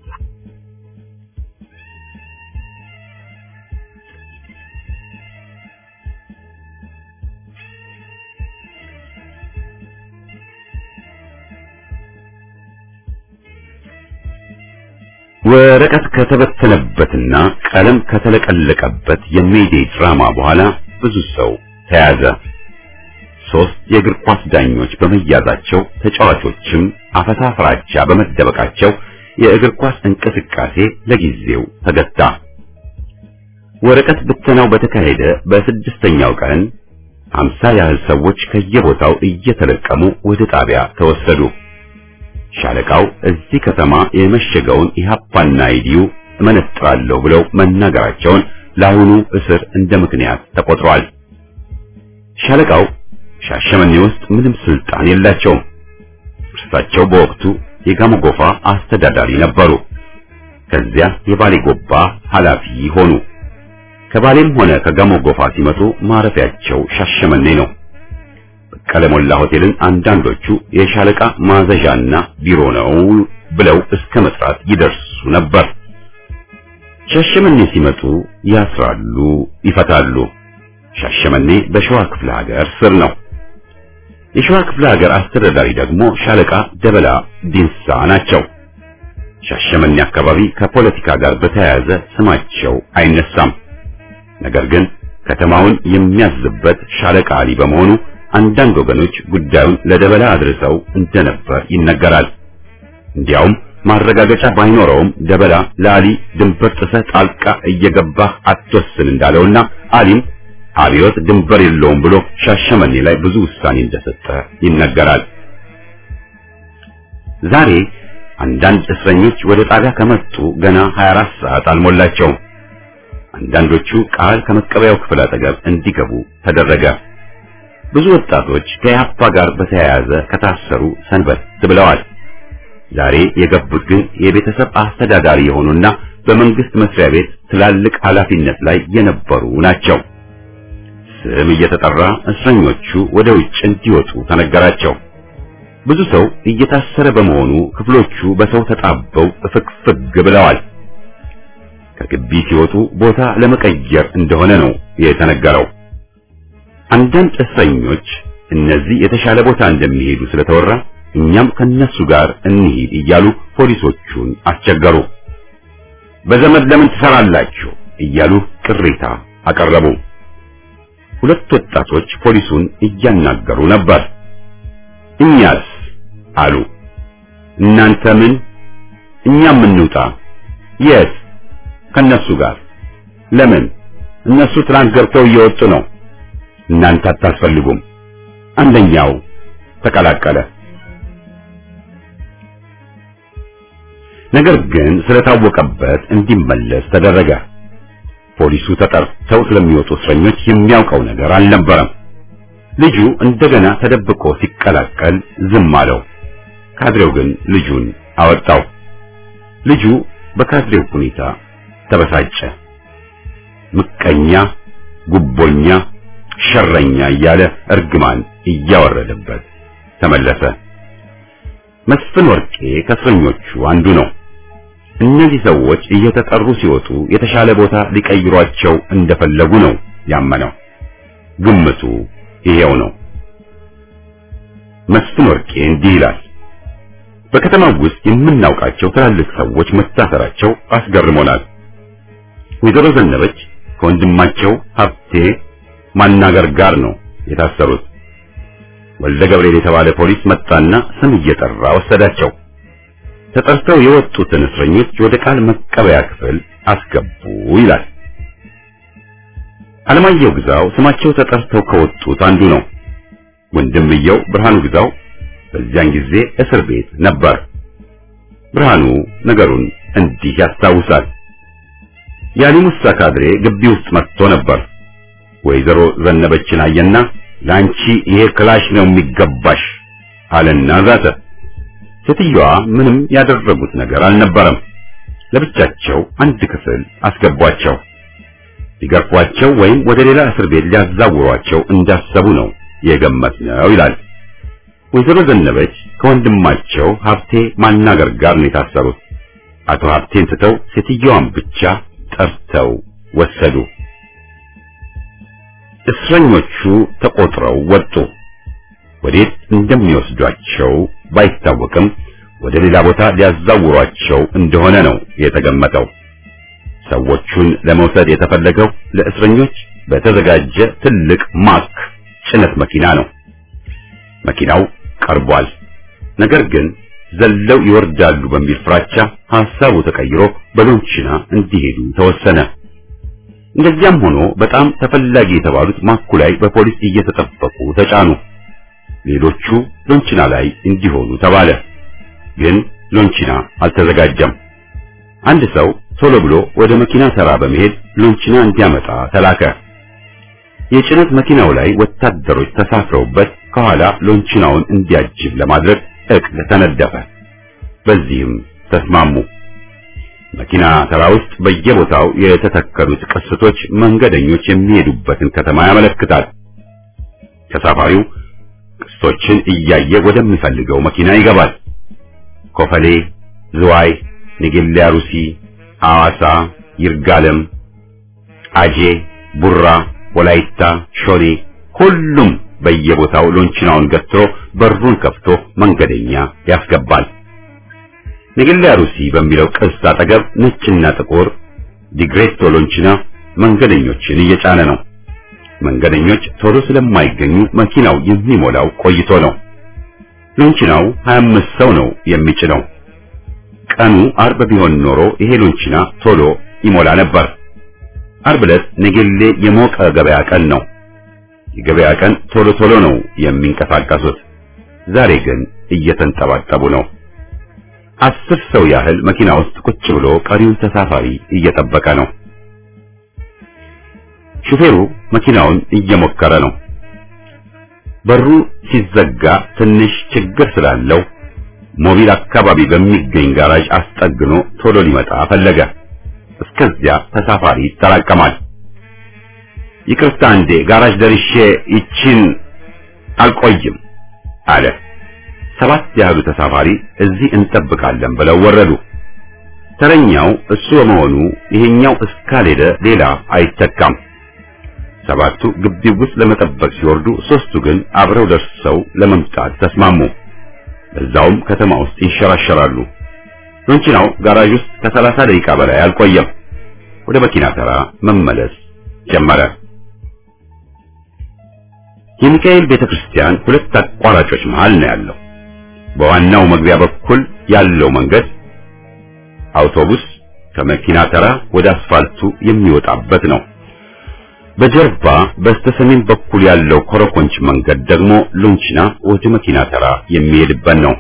[SPEAKER 2] ወረቀት ከተበተነበትና ቀለም ከተለቀለቀበት የሜይዴይ ድራማ በኋላ ብዙ ሰው ተያዘ። ሶስት የእግር ኳስ ዳኞች በመያዛቸው ተጫዋቾችም አፈታ ፍራቻ በመደበቃቸው የእግር ኳስ እንቅስቃሴ ለጊዜው ተገታ። ወረቀት ብተናው በተካሄደ በስድስተኛው ቀን አምሳ ያህል ሰዎች ከየቦታው እየተለቀሙ ወደ ጣቢያ ተወሰዱ። ሻለቃው እዚህ ከተማ የመሸገውን ኢህአፓና ኢዲዩ እመነጥራለሁ ብለው መናገራቸውን ለአሁኑ እስር እንደ ምክንያት ተቆጥሯል። ሻለቃው ሻሸመኔ ውስጥ ምንም ስልጣን የላቸውም። እርሳቸው በወቅቱ የጋሞ ጎፋ አስተዳዳሪ ነበሩ። ከዚያ የባሌ ጎባ ኃላፊ ሆኑ። ከባሌም ሆነ ከጋሞ ጎፋ ሲመጡ ማረፊያቸው ሻሸመኔ ነው። በቀለ ሞላ ሆቴልን አንዳንዶቹ የሻለቃ ማዘዣና ቢሮ ነው ብለው እስከ መጥራት ይደርሱ ነበር። ሻሸመኔ ሲመጡ ያስራሉ፣ ይፈታሉ። ሻሸመኔ በሸዋ ክፍለ ሀገር ስር ነው። የሸዋ ክፍለ ሀገር አስተዳዳሪ ደግሞ ሻለቃ ደበላ ዲንሳ ናቸው። ሻሸመኔ አካባቢ ከፖለቲካ ጋር በተያያዘ ስማቸው አይነሳም። ነገር ግን ከተማውን የሚያዝበት ሻለቃ አሊ በመሆኑ አንዳንድ ወገኖች ጉዳዩን ለደበላ አድርሰው እንደነበር ይነገራል። እንዲያውም ማረጋገጫ ባይኖረውም ደበላ ለአሊ ድንበር ጥሰህ ጣልቃ እየገባህ አትወስን እንዳለውና አሊም አብዮት ድንበር የለውም ብሎ ሻሸመኔ ላይ ብዙ ውሳኔ እንደሰጠ ይነገራል። ዛሬ አንዳንድ እስረኞች ወደ ጣቢያ ከመጡ ገና ሀያ አራት ሰዓት አልሞላቸውም። አንዳንዶቹ ቃል ከመቀበያው ክፍል አጠገብ እንዲገቡ ተደረገ። ብዙ ወጣቶች ከኢህአፓ ጋር በተያያዘ ከታሰሩ ሰንበት ብለዋል። ዛሬ የገቡት ግን የቤተሰብ አስተዳዳሪ የሆኑና በመንግስት መስሪያ ቤት ትላልቅ ኃላፊነት ላይ የነበሩ ናቸው። ስም እየተጠራ እስረኞቹ ወደ ውጭ እንዲወጡ ተነገራቸው። ብዙ ሰው እየታሰረ በመሆኑ ክፍሎቹ በሰው ተጣበው ፍግፍግ ብለዋል። ከግቢ ሲወጡ ቦታ ለመቀየር እንደሆነ ነው የተነገረው። አንዳንድ እስረኞች እነዚህ የተሻለ ቦታ እንደሚሄዱ ስለተወራ እኛም ከነሱ ጋር እንሂድ እያሉ ፖሊሶቹን አስቸገሩ። በዘመድ ለምን ትሰራላችሁ እያሉ ቅሬታ አቀረቡ። ሁለት ወጣቶች ፖሊሱን እያናገሩ ነበር። እኛስ አሉ። እናንተ ምን? እኛም እንውጣ። የት? ከነሱ ጋር። ለምን? እነሱ ትናንት ገብተው እየወጡ ነው። እናንተ አታስፈልጉም። አንደኛው ተቀላቀለ። ነገር ግን ስለታወቀበት እንዲመለስ ተደረገ። ፖሊሱ ተጠርተው ስለሚወጡ እስረኞች የሚያውቀው ነገር አልነበረም። ልጁ እንደገና ተደብቆ ሲቀላቀል ዝም አለው። ካድሬው ግን ልጁን አወጣው። ልጁ በካድሬው ሁኔታ ተበሳጨ። ምቀኛ፣ ጉቦኛ፣ ሸረኛ እያለ እርግማን እያወረደበት ተመለሰ። መስፍን ወርቄ ከእስረኞቹ አንዱ ነው። እነዚህ ሰዎች እየተጠሩ ሲወጡ የተሻለ ቦታ ሊቀይሯቸው እንደፈለጉ ነው ያመነው። ግምቱ ይሄው ነው። መስፍን ወርቄ እንዲህ ይላል። በከተማው ውስጥ የምናውቃቸው ትላልቅ ሰዎች መታሰራቸው አስገርሞናል። ወይዘሮ ዘነበች ከወንድማቸው ሀብቴ ማናገር ጋር ነው የታሰሩት። ወልደ ገብርኤል የተባለ ፖሊስ መጣና ስም እየጠራ ወሰዳቸው። ተጠርተው የወጡትን እስረኞች ወደ ቃል መቀበያ ክፍል አስገቡ ይላል። አለማየሁ ግዛው ስማቸው ተጠርተው ከወጡት አንዱ ነው። ወንድምየው ብርሃኑ ግዛው በዚያን ጊዜ እስር ቤት ነበር። ብርሃኑ ነገሩን እንዲህ ያስታውሳል። ያሊ ሙሳ ካድሬ ግቢ ውስጥ መጥቶ ነበር። ወይዘሮ ዘነበችን አየና ላንቺ ይሄ ክላሽ ነው የሚገባሽ አለና ዛተ። ሴትዮዋ ምንም ያደረጉት ነገር አልነበረም። ለብቻቸው አንድ ክፍል አስገቧቸው። ሊገርፏቸው ወይም ወደ ሌላ እስር ቤት ሊያዛውሯቸው እንዳሰቡ ነው የገመትነው ይላል። ወይዘሮ ዘነበች ከወንድማቸው ሀብቴ ማናገር ጋር ነው የታሰሩት። አቶ ሀብቴን ትተው ሴትዮዋን ብቻ ጠርተው ወሰዱ። እስረኞቹ ተቆጥረው ወጡ። ወዴት እንደሚወስዷቸው ባይታወቅም ወደ ሌላ ቦታ ሊያዛውሯቸው እንደሆነ ነው የተገመተው። ሰዎቹን ለመውሰድ የተፈለገው ለእስረኞች በተዘጋጀ ትልቅ ማክ ጭነት መኪና ነው። መኪናው ቀርቧል። ነገር ግን ዘለው ይወርዳሉ በሚል ፍራቻ ሐሳቡ ተቀይሮ በሎንቺና እንዲሄዱ ተወሰነ። እንደዚያም ሆኖ በጣም ተፈላጊ የተባሉት ማኩ ላይ በፖሊስ እየተጠበቁ ተጫኑ። ሌሎቹ ሎንቺና ላይ እንዲሆኑ ተባለ። ግን ሎንቺና አልተዘጋጀም። አንድ ሰው ቶሎ ብሎ ወደ መኪና ተራ በመሄድ ሎንቺና እንዲያመጣ ተላከ። የጭነት መኪናው ላይ ወታደሮች ተሳፍረውበት ከኋላ ሎንቺናውን እንዲያጅብ ለማድረግ እቅድ ተነደፈ። በዚህም ተስማሙ። መኪና ተራ ውስጥ በየቦታው የተተከሉት ቅስቶች መንገደኞች የሚሄዱበትን ከተማ ያመለክታል። ተሳፋሪው ቅስቶችን እያየ ወደሚፈልገው መኪና ይገባል። ኮፈሌ፣ ዝዋይ፣ ንጌሌ አሩሲ፣ ሐዋሳ፣ ይርጋለም፣ አጄ፣ ቡራ፣ ወላይታ፣ ሾኔ ሁሉም በየቦታው ሎንቺናውን ገትሮ በሩን ከፍቶ መንገደኛ ያስገባል። ንጌሌ አሩሲ በሚለው ቅስት አጠገብ ነጭና ጥቁር ዲግሬቶ ሎንቺና መንገደኞችን እየጫነ ነው። መንገደኞች ቶሎ ስለማይገኙ መኪናው የሚሞላው ቆይቶ ነው። ሎንቺናው ሀያ አምስት ሰው ነው የሚጭነው። ቀኑ አርብ ቢሆን ኖሮ ይሄ ሎንቺና ቶሎ ይሞላ ነበር። አርብ ዕለት ንጌሌ የሞቀ ገበያ ቀን ነው። የገበያ ቀን ቶሎ ቶሎ ነው የሚንቀሳቀሱት። ዛሬ ግን እየተንጠባጠቡ ነው። አስር ሰው ያህል መኪና ውስጥ ቁጭ ብሎ ቀሪውን ተሳፋሪ እየጠበቀ ነው። ሹፌሩ መኪናውን እየሞከረ ነው። በሩ ሲዘጋ ትንሽ ችግር ስላለው ሞቢል አካባቢ በሚገኝ ጋራዥ አስጠግኖ ቶሎ ሊመጣ ፈለገ። እስከዚያ ተሳፋሪ ይጠራቀማል። ይቅርታ እንዴ ጋራዥ ደርሼ ይቺን አልቆይም አለ። ሰባት ያህሉ ተሳፋሪ እዚህ እንጠብቃለን ብለው ወረዱ። ተረኛው እሱ በመሆኑ ይሄኛው እስካልሄደ ሌላ አይተካም። ሰባቱ ግቢው ውስጥ ለመጠበቅ ሲወርዱ ሶስቱ ግን አብረው ደርሰው ለመምጣት ተስማሙ። በዛውም ከተማ ውስጥ ይንሸራሸራሉ። ሎንቺናው ጋራዥ ውስጥ ከሰላሳ ደቂቃ በላይ አልቆየም። ወደ መኪና ተራ መመለስ ጀመረ። የሚካኤል ቤተክርስቲያን ሁለት አቋራጮች መሃል ነው ያለው። በዋናው መግቢያ በኩል ያለው መንገድ አውቶቡስ ከመኪና ተራ ወደ አስፋልቱ የሚወጣበት ነው። በጀርባ በስተሰሜን በኩል ያለው ኮረኮንች መንገድ ደግሞ ሎንቺና ወደ መኪና ተራ የሚሄድበት ነው።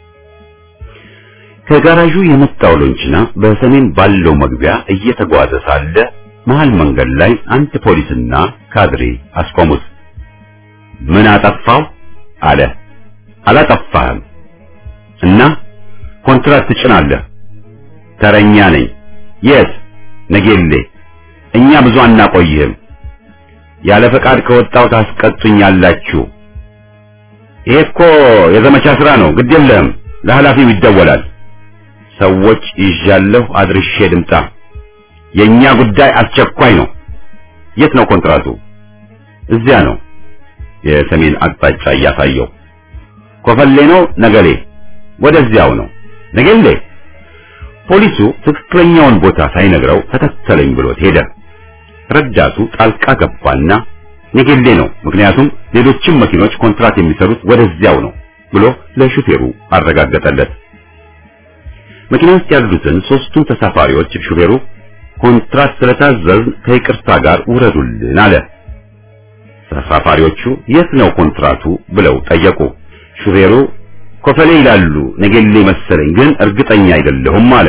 [SPEAKER 2] ከጋራዡ የመጣው ሎንቺና በሰሜን ባለው መግቢያ እየተጓዘ ሳለ መሃል መንገድ ላይ አንድ ፖሊስና ካድሬ አስቆሙት። ምን አጠፋው አለ። አላጠፋህም እና ኮንትራት ትጭናለህ። ተረኛ ነኝ። የት? ነጌሌ። እኛ ብዙ አናቆይህም። ያለ ፈቃድ ከወጣው ታስቀጡኛላችሁ። ይሄ እኮ የዘመቻ ስራ ነው። ግድ የለህም፣ ለኃላፊው ይደወላል። ሰዎች ይዣለሁ አድርሼ ድምጣ። የኛ ጉዳይ አስቸኳይ ነው። የት ነው ኮንትራቱ? እዚያ ነው። የሰሜን አቅጣጫ እያሳየው። ኮፈሌ ነው ነገሌ? ወደዚያው ነው። ነገሌ? ፖሊሱ ትክክለኛውን ቦታ ሳይነግረው ተከተለኝ ብሎት ሄደ። ረዳቱ ጣልቃ ገባና ነገሌ ነው፣ ምክንያቱም ሌሎችም መኪኖች ኮንትራት የሚሰሩት ወደዚያው ነው ብሎ ለሹፌሩ አረጋገጠለት። መኪና ውስጥ ያሉትን ሶስቱን ተሳፋሪዎች ሹፌሩ ኮንትራት ስለታዘዝን ከይቅርታ ጋር ውረዱልን አለ። ተሳፋሪዎቹ የት ነው ኮንትራቱ ብለው ጠየቁ። ሹፌሩ ኮፈሌ ይላሉ፣ ነገሌ መሰለኝ ግን እርግጠኛ አይደለሁም አለ።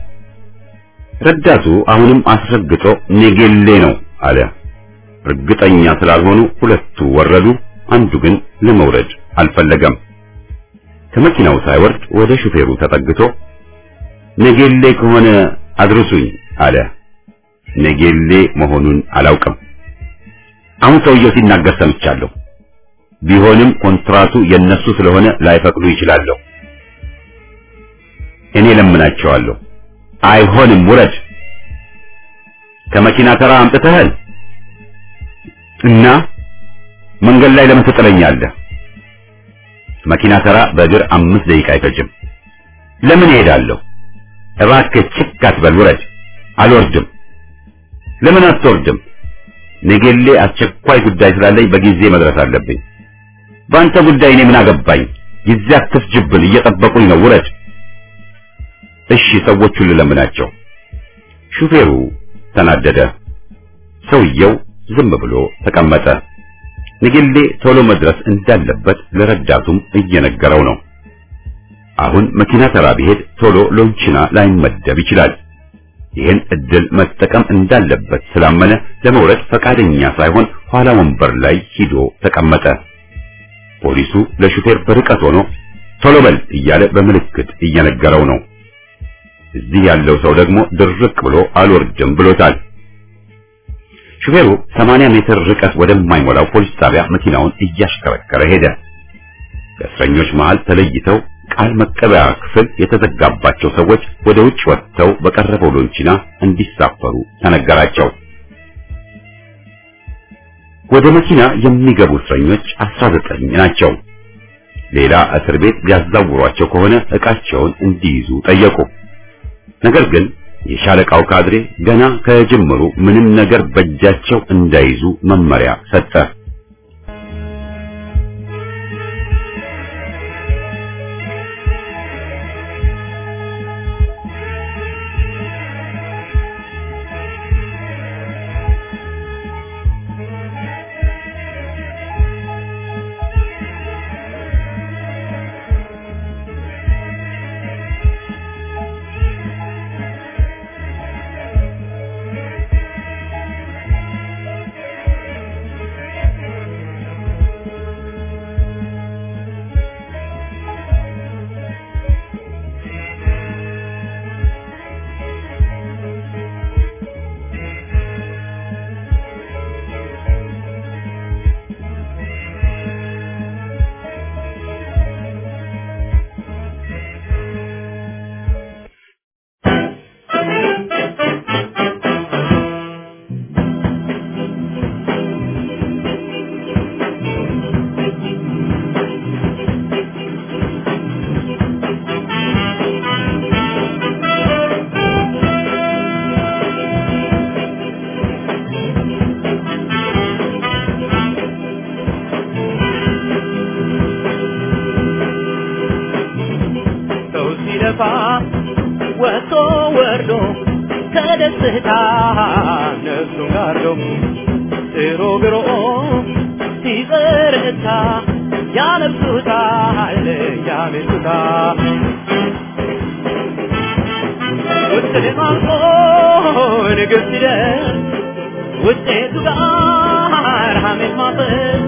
[SPEAKER 2] ረዳቱ አሁንም አስረግጦ ነገሌ ነው አለ። እርግጠኛ ስላልሆኑ ሁለቱ ወረዱ። አንዱ ግን ለመውረድ አልፈለገም። ከመኪናው ሳይወርድ ወደ ሹፌሩ ተጠግቶ ነገሌ ከሆነ አድርሱኝ አለ። ነገሌ መሆኑን አላውቅም። አሁን ሰውየው ሲናገር ሰምቻለሁ። ቢሆንም ኮንትራቱ የነሱ ስለሆነ ላይፈቅዱ ይችላል። እኔ ለምናቸዋለሁ። አይሆንም፣ ውረድ። ከመኪና ተራ አምጥተሃል እና መንገድ ላይ ለምን ትጥለኛለህ? መኪና ተራ በእግር አምስት ደቂቃ አይፈጅም። ለምን እሄዳለሁ? እባክህ ችክ አትበል፣ ውረድ። አልወርድም። ለምን አትወርድም? ነገሌ አስቸኳይ ጉዳይ ስላለኝ በጊዜ መድረስ አለብኝ። በአንተ ጉዳይ እኔ ምን አገባኝ? ጊዜ አትፍጅብን፣ እየጠበቁኝ ነው፣ ውረድ። እሺ ሰዎቹን ልለምናቸው። ሹፌሩ ተናደደ። ሰውየው ዝም ብሎ ተቀመጠ። ነገሌ ቶሎ መድረስ እንዳለበት ለረዳቱም እየነገረው ነው። አሁን መኪና ተራ ቢሄድ ቶሎ ሎንቺና ላይመደብ ይችላል። ይህን እድል መጠቀም እንዳለበት ስላመነ ለመውረድ ፈቃደኛ ሳይሆን ኋላ ወንበር ላይ ሂዶ ተቀመጠ። ፖሊሱ ለሹፌር በርቀት ሆኖ ቶሎ በል እያለ በምልክት እየነገረው ነው። እዚህ ያለው ሰው ደግሞ ድርቅ ብሎ አልወርድም ብሎታል። ሹፌሩ ሰማንያ ሜትር ርቀት ወደማይሞላው ፖሊስ ጣቢያ መኪናውን እያሽከረከረ ሄደ። ከእስረኞች መሃል ተለይተው ቃል መቀበያ ክፍል የተዘጋባቸው ሰዎች ወደ ውጭ ወጥተው በቀረበው ሎንቺና እንዲሳፈሩ ተነገራቸው። ወደ መኪና የሚገቡ እስረኞች አስራ ዘጠኝ ናቸው። ሌላ እስር ቤት ሊያዛውሯቸው ከሆነ ዕቃቸውን እንዲይዙ ጠየቁ። ነገር ግን የሻለቃው ካድሬ ገና ከጅምሩ ምንም ነገር በእጃቸው እንዳይዙ መመሪያ ሰጠ።
[SPEAKER 3] ወጥቶ ወርዶ ተደስታ ነፍሱ ጋርዶ ጥሮ ግሮ ሲበረታ ያነሱታል ያነሱታል ውጤት አልፎ ንግሥት ሲደርስ ውጤቱ ጋር ሐሜት ማፈስ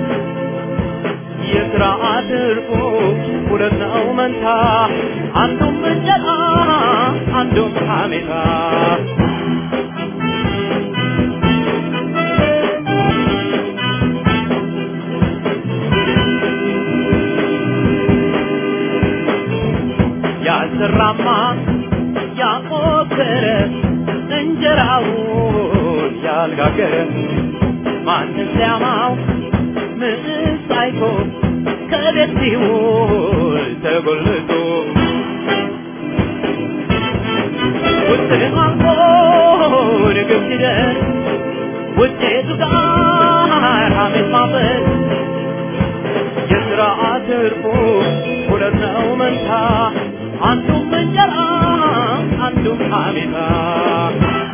[SPEAKER 3] የሥርዓት እርፎ ሁለት ነው መንታ አንዱም እንጀራ አንዱም ሐሜታ ያልሰራማ ያደረ እንጀራውን ያልጋገረ ማንም ሊያማው ምንስ አይቶ ከቤት ሲውል ተጎልቶ ውጥን አልፎ ንግብ ሲደርስ ውጤቱ ጋር ሐሜት ማፈስ የሥራ ትርፉ ሁለት ነው መንታ አንዱም እንጀራ አንዱም ሐሜታ